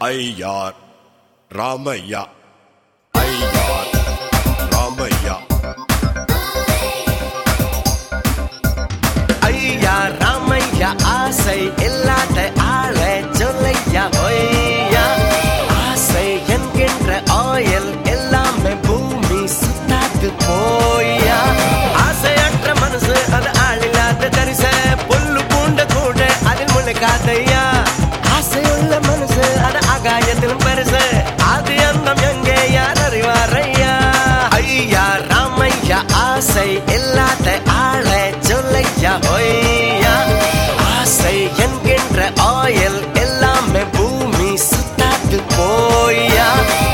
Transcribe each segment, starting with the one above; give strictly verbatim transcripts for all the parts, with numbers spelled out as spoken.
ஐயார் ராமையா ஐயார் ராமையா ஐயா ராமையா ஆசை இல்லாத ஆளை சொல்லையா ஒய்யா ஆசை என்கின்ற ஆயில் எல்லாமே பூமி சுத்தாது போயா ஆசையற்ற மனசு அது ஆளில்லாத தரிச புல்லு பூண்ட கூட அதில் முளைக்காதையா ஆசையுள்ள மனசு அது ஆகாயத்திலும் பெருசு அது அந்தம் எங்கே யார் அறிவாரையா ஐயா ராமையா ஆசை இல்லாத ஆளை சொல்லையா ஒய்யா ஆசை என்கின்ற ஆயில் எல்லாமே பூமி சுத்தாது போயா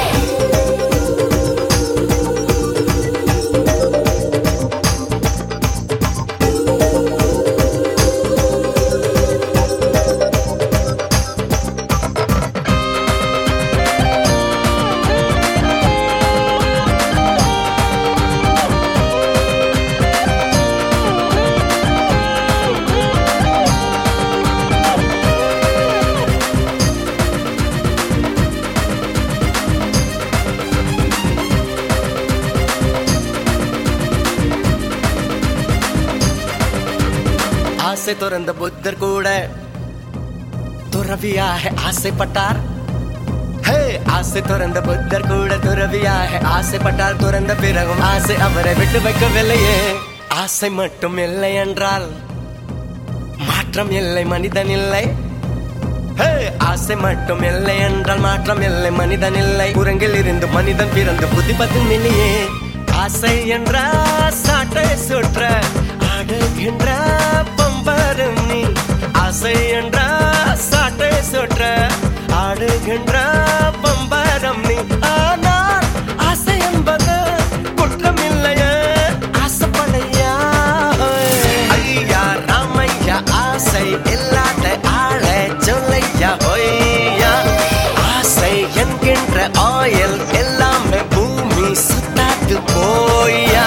ஆசை துறந்த புத்தர் கூட துறவியாக ஆசைப்பட்டார். ஹே ஆசை துறந்த புத்தர் கூட துறவியாக ஆசைப்பட்டார். துறந்த பிறகும் ஆசை அவரை விட்டு வைக்கவில்லையே. ஆசை மட்டும் இல்லை என்றால் மாற்றம் இல்லை, மனிதன் இல்லை. ஹே ஆசை மட்டும் இல்லை என்றால் மாற்றம் இல்லை, மனிதன் இல்லை. குரங்கில் இருந்து மனிதன் பிறந்து புத்தி பத்து மில்லியே. ஆசை என்ற சாட்டை சுற்ற ஆடுகின்ற பம்பரும் நீ. ஆசை என்ற சாட்டை சுற்ற ஆடுகின்ற பம்பரம் நீ. ஆனால் ஆசை என்பது குற்றம் இல்லையே, ஆசைப்படையா. ஐயா ராமையா ஆசை இல்லாத ஆளை சொல்லையா ஒய்யா. ஆசை என்கின்ற ஆயில் எல்லாமே பூமி சுத்தாது போயா.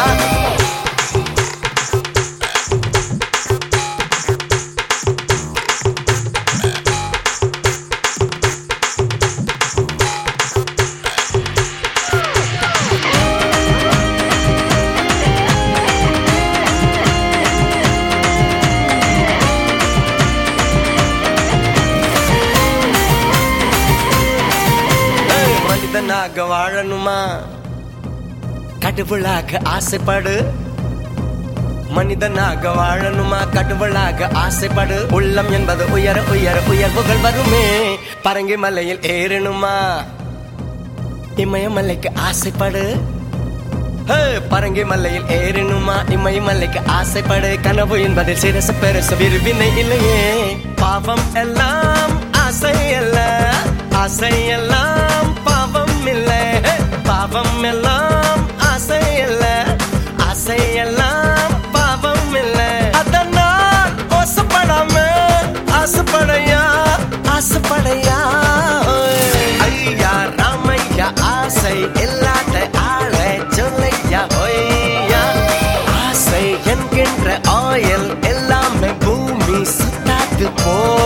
மனிதனாக வாழணுமா கடவுளாக ஆசைப்படு. மனிதனாக வாழணுமா கடவுளாக ஆசைப்படு. உள்ளம் என்பது உயர உயர உயர்வுகள் வருமே. பரங்கி மலையில் ஏறணுமா இமயமலைக்கு ஆசைப்படு. பரங்கி மலையில் ஏறணுமா இமயமலைக்கு ஆசைப்படு. கனவு என்பதில் சிரசு பெருசு விரும்பினை இல்லையே. பாவம் எல்லாம் ஆசை அல்ல, ஆசை எல்லாம் பாவம் இல்லை. பாவம் எல்லாம் ஆசை அல்ல, ஆசை எல்லாம் பாவம் இல்லை. அதனால் ஓசப்படாம ஆசைப்படையா, ஆசைப்படையா. ஐயா ராமையா ஆசை இல்லாத ஆளை சொல்லையா ஒய்யா. ஆசை என்கின்ற ஆயில் எல்லாமே பூமி சுத்தாது போ.